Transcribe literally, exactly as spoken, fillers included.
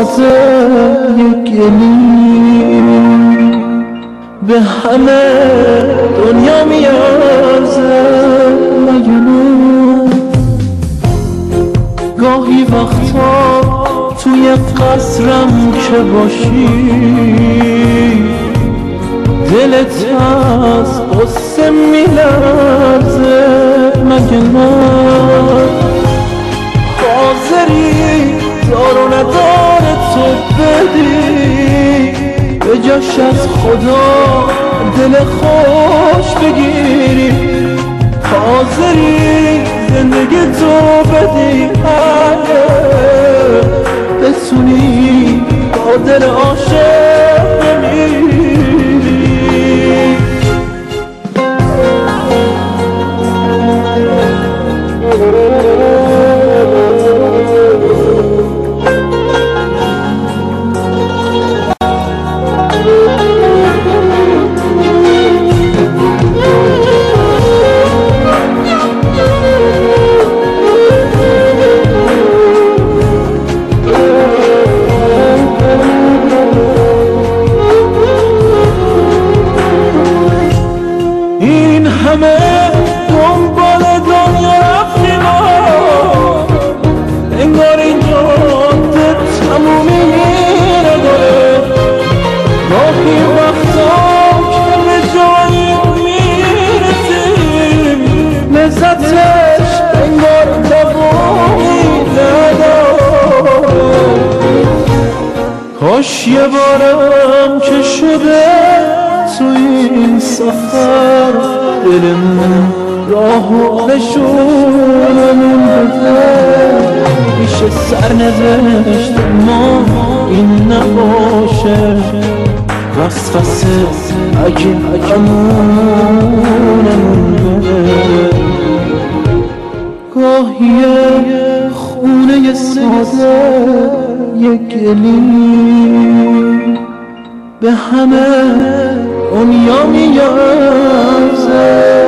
ساده یک گلی به همه دنیا میارزه مگه نه؟ گاهی وقتا توی قصرم که باشی دلت از قصه میلرزه مگه نه؟ حاضری دار و ندار تو بدی به جاش از خدا دل خوش بگیری، حاضری زندگی تو بدی اگه بتونی با دل عاشق بمیری. این همه دنبال دنیا رفتیم انگار این جاده تمومی نداره. گاهی وقتا که به جایی میرسیم لذتش انگار دوامی نداره. کاش یه بارم که شده تو این سفر دلمون راهو نشونمون بده، میشه سر نوشت ما این نباشه وسوسه اگه امونمون بده. گاهی خونه ساده یک گلی به همه دنیا میارزه